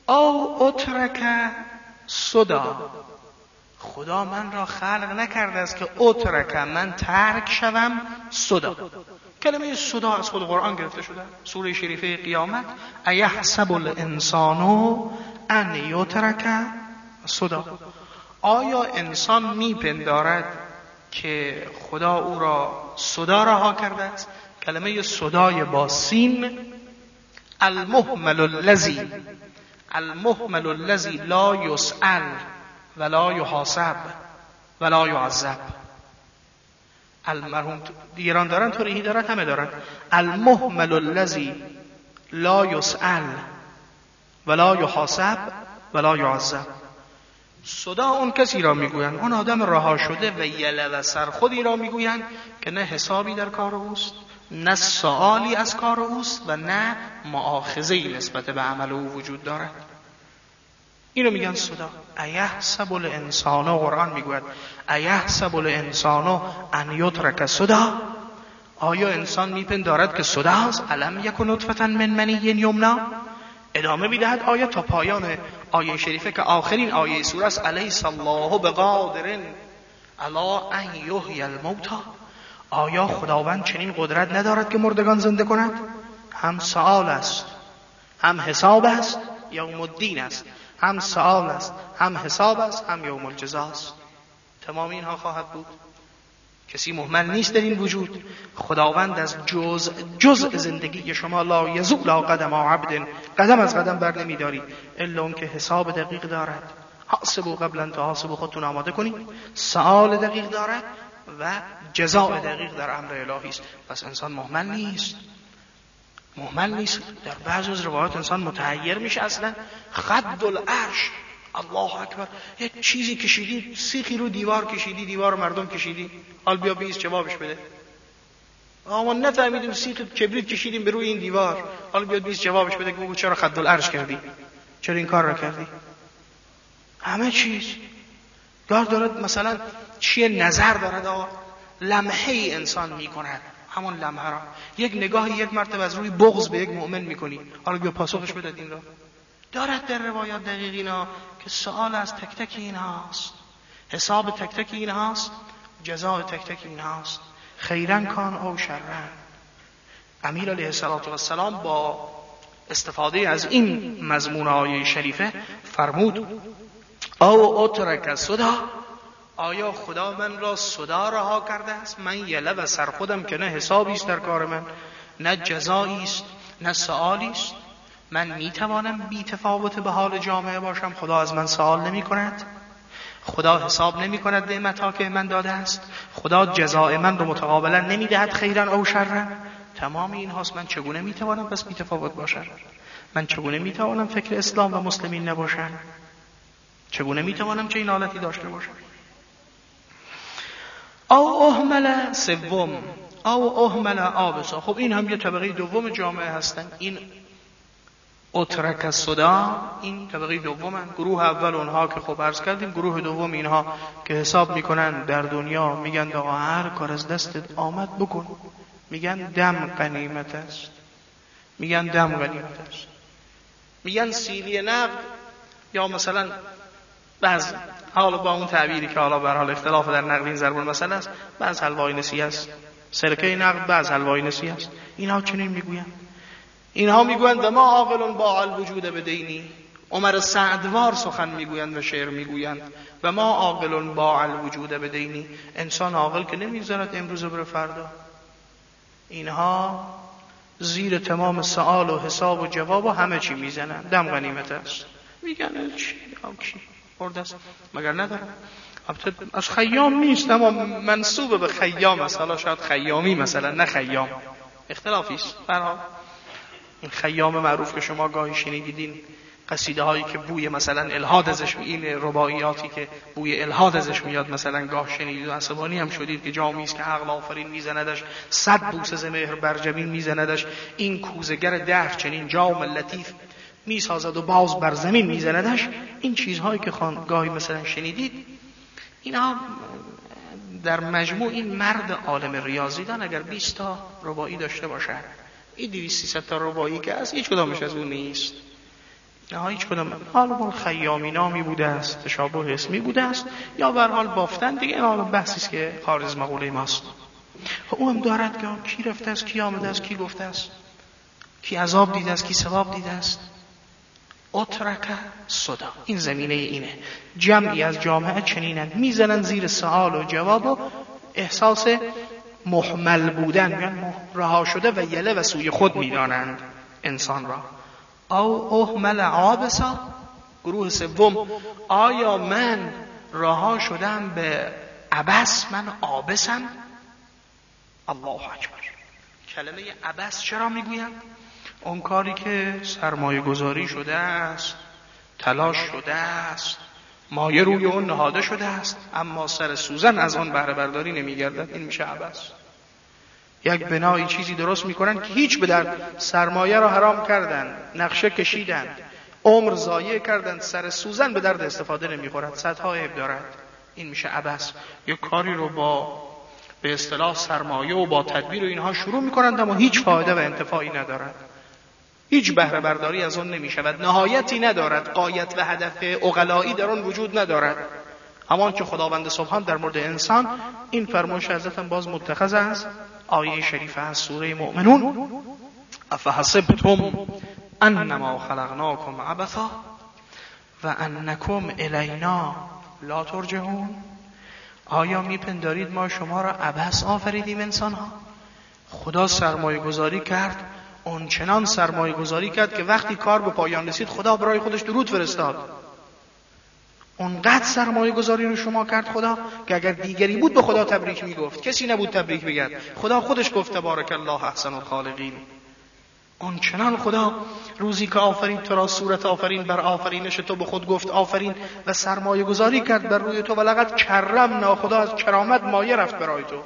او اترک صدا، خدا من را خلق نکرده است که اترک من ترک شوم صدا. کلمه صدا از خود قرآن گرفته شده. سوره شریفه قیامت ایحسب الانسان ان یترک صدا. آیا انسان میپندارد که خدا او را صدا رها کرده است؟ کلمه صدای با سین المهمل الذی لا یسأل ولا یحاسب ولا یعذب. المرحوم دیگران دارن، توریهی دارن، همه دارن. المهمل الذی لا یسأل ولا یحاسب ولا یعذب. صدا اون کسی را میگویند، اون آدم رها شده و یله و سرخودی را میگویند که نه حسابی در کار اوست، نه سؤالی از کار اوست و نه مؤاخذه‌ای نسبت به عمل او وجود دارد. اینو میگن صدا. ایحسب الانسان، قرآن میگوید ایحسب الانسان ان یترک صدا. آیا انسان میپندارد که صداست؟ الم یکن نطفة من منی یمنا. ادامه میدهد آیه تا پایان آیه شریفه که آخرین آیه سوره است. الیس الله بقادر علی ان یحیی الموتى. آیا خداوند چنین قدرت ندارد که مردگان زنده کند؟ هم سؤال است، هم حساب است، یوم الدین است. هم سؤال است، هم حساب است، هم یوم الجزا است. تمام اینها خواهد بود. کسی مهمل نیست در این وجود. خداوند از جزء زندگی شما لا یزول قدم عبد، قدم از قدم بر نمیداری الا اون که حساب دقیق دارد. حاسبوا قبل ان تحاسبوا، خودتون آماده کنید. سؤال دقیق دارد و جزاء دقیق در امر الهی است. پس انسان مهمل نیست. در بعضی از روایات انسان متحیر میشه. اصلا خد العرش، الله اکبر، یک چیزی کشیدی، سیخی رو دیوار کشیدی، دیوار مردم کشیدی، حال بیا بیز جوابش بده. ما نفهمیدیم سیخ کبریت کشیدیم به روی این دیوار، حال بیاد بیز جوابش بده که چرا خد العرش کردی، چرا این کار را کردی. همه چیز دارد. مثلا چیه نظر دارد، لمحه ای انسان میکند، همون لمحه را یک نگاهی یک مرتبه از روی بغض به یک مؤمن میکنی، حالا بیا پاسخش بده. این را دارد در روایات دقیق اینا که سؤال از تک تک این هاست، حساب تک تک این هاست، جزاء تک تک این هاست، خیرن کان او شرن. امیر علیه السلام با استفاده از این مضمون آیه شریفه فرمود او اترک صدا. آیا خدا من را صدا رها کرده است؟ من یله و سرخودم که نه حسابی است در کار من، نه جزایی است، نه سؤالی است. من میتوانم بی تفاوت به حال جامعه باشم. خدا از من سوال نمی کند، خدا حساب نمی کند نعمت‌ها که من داده است، خدا جزای من رو متقابلا نمی دهد خیرن او شرن. تمام این هاست. من چگونه میتوانم پس بی تفاوت باشم؟ من چگونه میتوانم فکر اسلام و مسلمین نباشم؟ چگونه میتوانم چه این حالتی داشته باشم؟ او اهمل سوم او اهمل آبسا. خب این هم یه طبقه دوم جامعه هستن. این اترک صدا، این طبقه دومن. گروه اول اونها که خب عرض کردیم، گروه دوم اینها که حساب میکنن در دنیا، میگن آقا هر کار از دستت آمد بکن، میگن دم غنیمت است، میگن سیلی نقد، یا مثلا بعض حالا با اون تعبیری که حالا به حال اختلاف در نقد این ضرب المثل است، بعض حلوای نسی است، سرکه نقد بعض حلوای نسی است. اینها چنین میگوین. اینها میگویند و ما عاقل با الوجود بدینی. عمر سعدوار سخن میگویند و شعر میگویند و ما عاقل با الوجود بدینی. انسان عاقل که نمیذارد امروز بره فردا. اینها زیر تمام سؤال و حساب و جواب و همه چی میزنن. دم غنیمت است. میگن چی برده است مگر ندارم. از خیام نیست اما منسوب به خیام است. حالا شاید خیامی مثلا، نه خیام، اختلافی است. برها این خیام معروف که شما گاهی شنیدین، قصیده هایی که بوی مثلا الحاد ازش، این رباعیاتی که بوی الحاد ازش میاد مثلا گاه شنیدید و عصبانی هم شدید که جامی است که عقل آفرین میزندش، 100 بوسه ز مهر بر جبین میزندش، این کوزگر دهر چنین جام لطیف میسازد و باز بر زمین میزندش. این چیزهایی که گاهی مثلا شنیدید، اینا در مجموع این مرد عالم ریاضیدان اگر 20 تا رباعی داشته باشه، این 200-300 تا رباعی که از هیچ کدامش از اون نیست. نه هیچ کدام. حالا خیامی نامی بوده است، تشابه اسمی بوده است، یا به هر حال بافتن دیگه. این حالا بحثی است که خارج از مقوله ماست. او هم دارد که کی رفته است، کی آمده است، کی گفته است، کی عذاب دیده است، کی ثواب دیده است. اترک صدا. این زمینه اینه. جمعی از جامعه چنینند، میزنن زیر سوال و جواب و احساس محمل بودن، یعنی رها شده و یله و سوی خود میدانند انسان را. او اهمل عابسا. گروه سوم، آیا من رها شدم به عبس؟ من عابسم؟ الله اکبر. کلمه عبس چرا میگویم؟ اون کاری که سرمایه گذاری شده است، تلاش شده است، مایه روی اون نهاده شده است، اما سر سوزن از آن بهره برداری نمیگردد، این میشه عبس. یک بنایی چیزی درست میکنن که هیچ به درد، سرمایه را حرام کردن، نقشه کشیدن، عمر ضایع کردن، سر سوزن به درد استفاده نمیخورد، صدها عیب دارد، این میشه عبس. یک کاری رو با به اصطلاح سرمایه و با تدبیر و اینها شروع میکنند اما هیچ فایده و انتفاعی ندارد، هیچ بهره برداری از آن نمیشود، نهایتی ندارد، غایت و هدف عقلایی در آن وجود ندارد. همان که خداوند سبحان در مورد انسان این فرمایش حضرت باز متخذ است. آیه شریفه از سوره مؤمنون، افحسبتم انما خلقناکم عبثا و انکم الینا لا ترجعون. آیا میپندارید ما شما را عبث آفریدیم؟ انسان ها خدا سرمایه گذاری کرد، اون چنان سرمایه گذاری کرد که وقتی کار به پایان رسید خدا برای خودش درود فرستاد. اونقدر سرمایه گذاری رو شما کرد خدا که اگر دیگری بود به خدا تبریک میگفت، کسی نبود تبریک بگه، خدا خودش گفت تبارک الله احسن الخالقین. اون چنان خدا روزی که آفرین تو را صورت آفرین بر آفرینش تو به خود گفت آفرین و سرمایه گذاری کرد بر روی تو و لقد کرمنا. خدا از کرامت مایه رفت برای تو.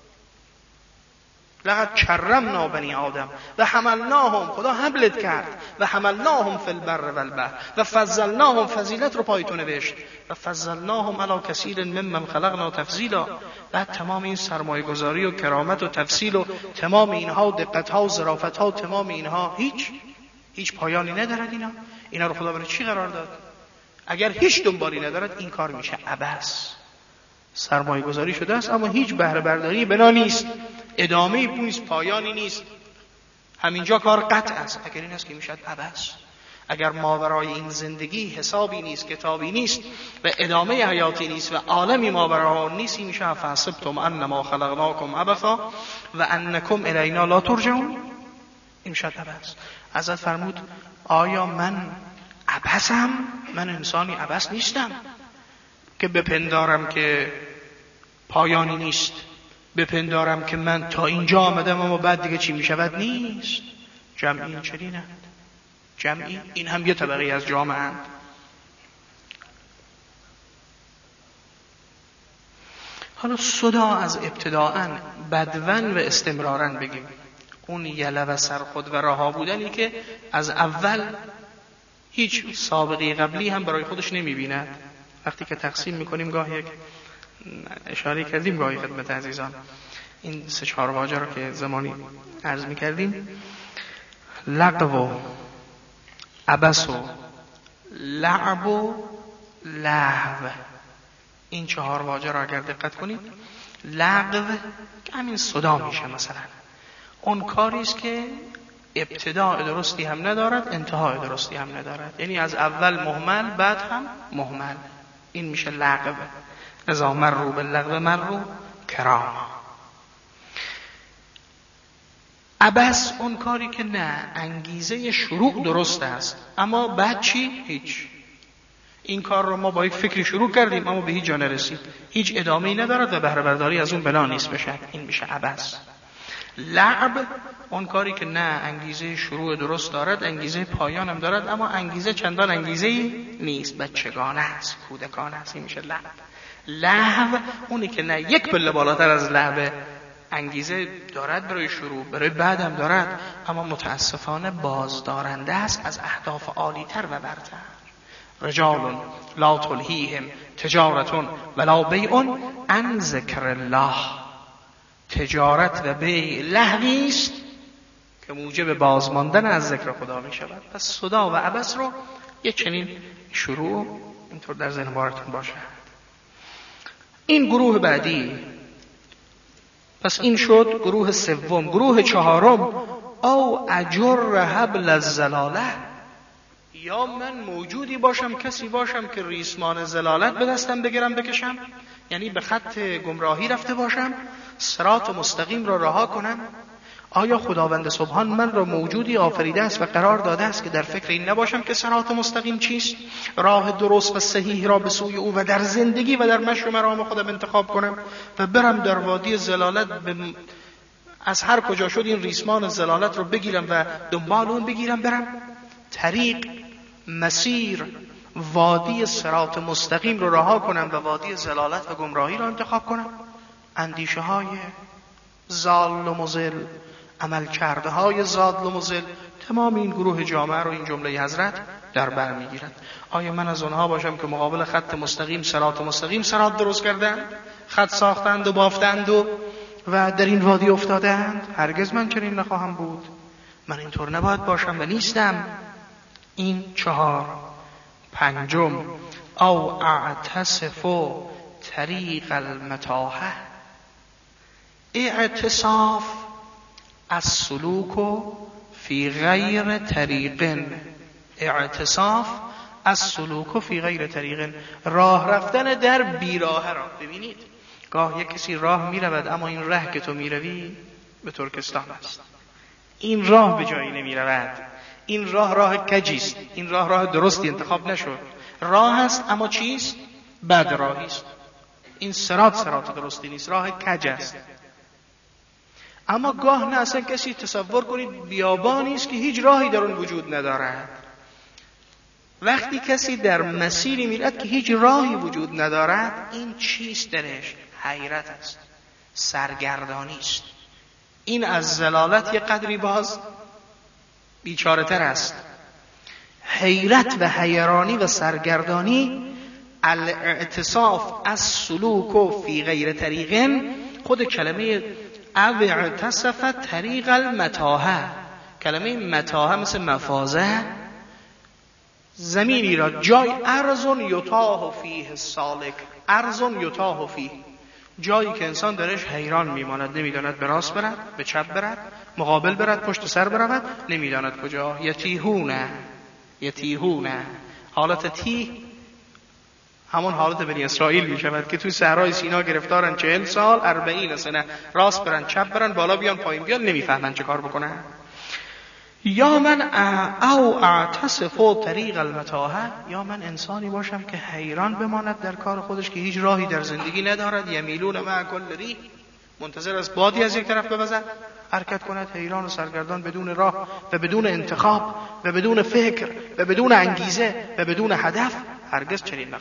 لقد کرمنا بنی آدم و حملناهم، خدا حملت کرد و حملناهم فی البر و البحر و فضلناهم، فضیلت رو پای تو نوشت و فضلناهم علی کثیر ممن خلقنا تفضیلا. بعد تمام این سرمایه گذاری و کرامت و تفصیل و تمام اینها، دقت ها و ظرافت ها، تمام اینها هیچ پایانی ندارد. اینا رو خدا برای چی قرار داد؟ اگر هیچ دنبالی ندارد این کار میشه عبث. سرمایه گذاری شده است اما هیچ بهره برداری بنا نیست، ادامه نیست، پایانی نیست. همینجا کار قطع است. اگر این است که میشد عبث. اگر ماورای این زندگی حسابی نیست، کتابی نیست و ادامه حیاتی نیست و عالمی ماورای نیست، این میشه افحسبتم انما خلقناکم عبثا و انکم الینا لا ترجعون. این میشه عبث. حضرت فرمود آیا من عبثم؟ من انسانی عبث نیستم که بپندارم که پایانی نیست، بپندارم که من تا اینجا آمدم اما بعد دیگه چی میشود نیست. جمعی این چنینند، جمعی این هم یه طبقه از جامعه اند. حالا صدا از ابتداءً بدون و استمراراً بگیم، اون یله و سرخود و رها بودنی که از اول هیچ سابقه قبلی هم برای خودش نمیبیند. وقتی که تقسیم میکنیم گاهی یک اشاره کردیم گاهی خدمت عزیزان این 3-4 واژه رو که زمانی عرض میکردیم، لغو و عبث و لعب و لهو، این 4 واژه را اگر دقت کنید، لغو همین صدا میشه، مثلا اون کاری است که ابتداء درستی هم ندارد، انتهای درستی هم ندارد، یعنی از اول مهمل بعد هم مهمل، این میشه لغو. اذا مروا باللغو مروا کراما. عبث اون کاری که نه انگیزه شروع درست است اما بعد چی؟ هیچ. این کار رو ما با یک فکری شروع کردیم اما به هیچ جا نرسید، هیچ ادامه‌ای ندارد و بهره برداری از اون بنا نیست بشه، این میشه عبث. لعب اون کاری که نه انگیزه شروع درست دارد، انگیزه پایان هم دارد اما انگیزه چندان انگیزه‌ای نیست، بچگانه است، کودکانه است، این میشه لعب. لهو اونی که نه یک پله بالاتر از لعب، انگیزه دارد برای شروع، برای بعد هم دارد اما متاسفانه بازدارنده است از اهداف عالی‌تر و برتر. رجال لا تلهیهم تجارت ولا بیع عن ذکر الله. تجارت و بیع لهوی است که موجب بازماندن از ذکر خدا می شود. پس صدا و عبث رو یه چنین شروع اینطور در ذهن بارتون باشه. این گروه بعدی، پس این شد گروه سوم. گروه چهارم، او اجر حبل الضلاله، یا من موجودی باشم، کسی باشم که ریسمان ضلالت به دستم بگیرم بکشم، یعنی به خط گمراهی رفته باشم، صراط مستقیم را رها کنم. آیا خداوند سبحان من را موجودی آفریده است و قرار داده است که در فکر این نباشم که صراط مستقیم چیست، راه درست و صحیح را به سوی او و در زندگی و در مشی و مرام خودم انتخاب کنم و برم در وادی ضلالت از هر کجا شد این ریسمان ضلالت رو بگیرم و دنبال اون بگیرم برم؟ طریق، مسیر، وادی صراط مستقیم رو رها کنم و وادی ضلالت و گمراهی رو انتخاب کنم؟ اندیشه های ضال و مضل، عمل کرده های ضال و مضل، تمام این گروه جامعه رو این جمله حضرت در بر میگیرد. آیا من از اونها باشم که مقابل خط مستقیم صراط مستقیم صراط درست کردن، خط ساختند و بافتند و در این وادی افتادند؟ هرگز من چنین نخواهم بود. من اینطور نباید باشم و نیستم. این چهار. پنجم، او اعتصف طریق المتاهه، اعتصاف السلوک فی غیر طریق. اعتصاف السلوک فی غیر طریق، راه رفتن در بیراه را. ببینید گاه یک کسی راه میرود اما این راه که تو میروی به ترکستان است، این راه به جایی نمیرود، این راه کجیست، این راه درستی انتخاب نشد، راه است اما چیست؟ بد راهی است. این صراط درستی نیست، راه کج است. اما گاه نه، اصلا کسی تصور کنید بیابانی است که هیچ راهی در اون وجود ندارد. وقتی کسی در مسیری میرد که هیچ راهی وجود ندارد، این چیست درش؟ حیرت است، سرگردانی است. این از ضلالت یه قدری باز بیچاره تر است. حیرت و حیرانی و سرگردانی، الاعتصاف السلوک فی غیر طریق، خود کلمه او اعتصف طریق المتاهه، کلمه متاهه مثل مفازه، زمینی را، جای ارض یتاه فیه السالک، ارض یتاه فیه، جایی که انسان درش حیران میماند، نمیداند به راست برد، به چپ برد، مقابل برد، پشت سر برود، نمیداند کجا. یتیهونه، حالت تیه همون حالت بنی اسرائیل می شود که توی صحرای سینا گرفتارن 40 سال 40 سنه، راست برن چپ برن، بالا بیان پایین بیان، نمیفهمن چه کار بکنن. یا من او اعتصف طریق المتاهه، یا من انسانی باشم که حیران بماند در کار خودش که هیچ راهی در زندگی ندارد. یمیلون مع کل ریح، منتظر از بادی از یک طرف بوزد حرکت کند، حیران و سرگردان، بدون راه و بدون انتخاب و بدون فکر و بدون انگیزه و بدون هدف. هرگز چنین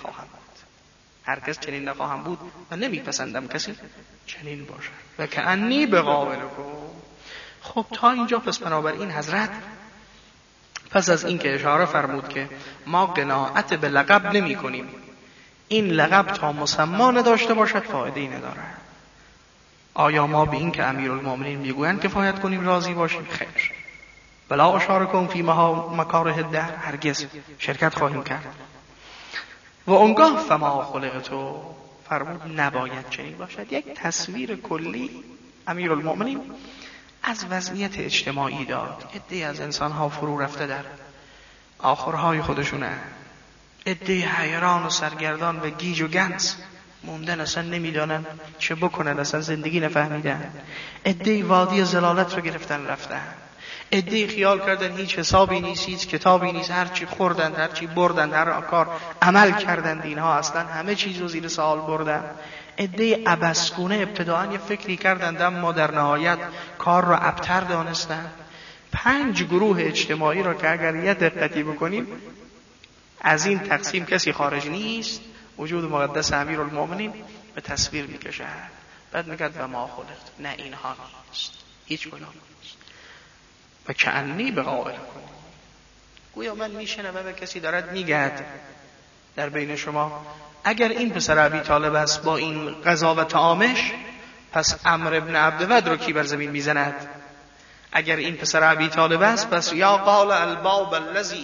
نخواهم بود و نمیپسندم کسی چنین باشد. و کأنی بقابلکم. خب تا اینجا پس بنابراین حضرت پس از این که اشاره فرمود که ما قناعت به لقب نمی کنیم، این لقب تا مسما نداشته باشد فایده ای ندارد. آیا ما به این که امیرالمومنین میگویند کفایت کنیم راضی باشیم؟ خیر. بلا اشارکم فی مکاره الدهر، هرگز شرکت خواهیم کرد. و اونگاه فما خلقتو، فرمود نباید چنین باشد. یک تصویر کلی امیرالمومنین از وضعیت اجتماعی داد. عده‌ای از انسان‌ها فرو رفته در آخرهای خودشونه، عده‌ای حیران و سرگردان و گیج و گنس موندن، اصلا نمیدانن چه بکنن، اصلا زندگی نفهمیدن. عده‌ای وادی ضلالت رو گرفتن رفتن، عده‌ای خیال کردن هیچ حسابی نیست، هیچ کتابی نیست، هرچی خوردن، هرچی بردن، هر کار عمل کردن، اینها اصلا همه چیز رو زیر سوال بردن. عده‌ای عبثگونه ابتداعاً یه فکری کردند اما در نهایت کار را ابتر دانستند. 5 گروه اجتماعی را که اگر یه دقتی بکنیم از این تقسیم کسی خارج نیست، وجود مقدس امیرالمومنین به تصویر میکشد. بعد میگه و ما خلقت، نه اینها نیست، هیچ کدام نیست. و کأنی بقابلکم، گویا من میشنوم و کسی دارد میگد در بین شما اگر این پسر ابی طالب است با این قضاوت عامش، پس عمرو ابن عبدود رو کی بر زمین میزند؟ اگر این پسر ابی طالب است پس یا قال الباب الذی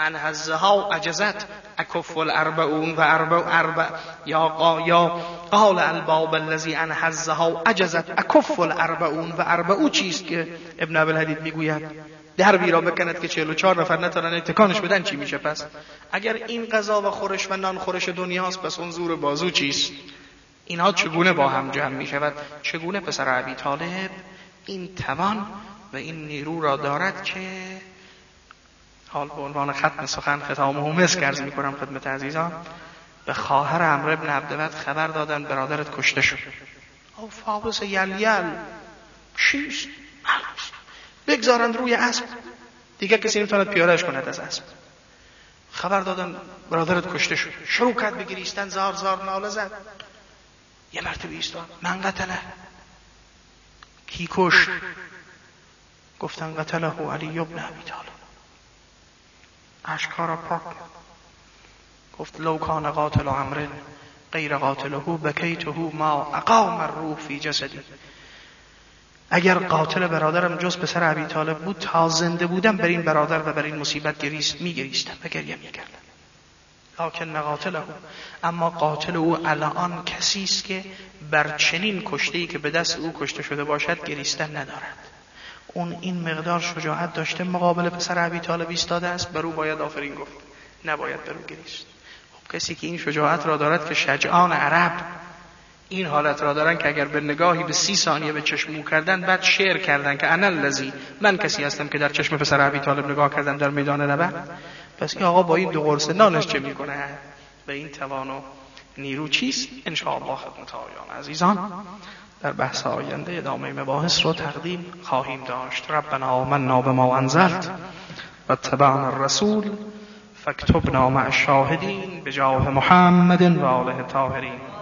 عن حظها عجزت اکف الاربعون و اربع یا قال الباب الذی عن حظها عجزت اکف الاربعون و اربعو چیست که ابن ابوالحدید میگوید دربی را بکند که 44 نفر نتونن تکانش بدن چی میشه؟ پس اگر این غذا و خورش و نان خورش دنیاست، پس اون زور بازو چیست؟ اینها چگونه با هم جمع میشود؟ چگونه پسر ابی طالب این توان و این نیرو را دارد که حال به عنوان ختم سخن ختامه مسک عرض میکنم خدمت عزیزان، به خواهر عمرو بن عبدود خبر دادن برادرت کشته شد. او فابس یلیل چیست؟ بگذارند روی اسب، دیگه کسی نمیتواند پیادهش کند از اسب. خبر دادن برادرت کشته شد. شروع کرد به گریستن، زار زار ناله زد. یه مرتبه ایستاد، من قتله. کی کشت؟ گفتن قتله علی بن ابی طالب. اشک‌ها را پاک کرد، گفت لو کان قاتل عمرو غیر قاتله بکیته ما اقام الروح فی جسدی. اگر قاتل برادرم جز پسر ابی طالب بود، تا زنده بودم بر این برادر و بر این مصیبت میگریستم و گریه میکردم. لکن قاتله، اما قاتل او الان کسی است که بر چنین کشته‌ای که به دست او کشته شده باشد گریستن ندارد. اون این مقدار شجاعت داشته، مقابل پسر ابی طالب ایستاده است، بر او باید آفرین گفت، نباید بر او گریست. خب کسی که این شجاعت را دارد که شجعان عرب این حالت را دارن که اگر به نگاهی به 30 ثانیه به چشم کردن، بعد شعر کردن که انا الذی، من کسی هستم که در چشم پسر ابی طالب نگاه کردم در میدان نبرد. پس این آقا با این 2 قرص نانش چه میکنه؟ به این توان و نیرو چیست؟ ان شاء الله خدمت آیان عزیزان در بحث آینده ادامه مباحث رو تقدیم خواهیم داشت. ربنا آمنا بما انزلت و اتبعنا الرسول فاکتبنا مع الشاهدین بجاه محمد و آله الطاهرین.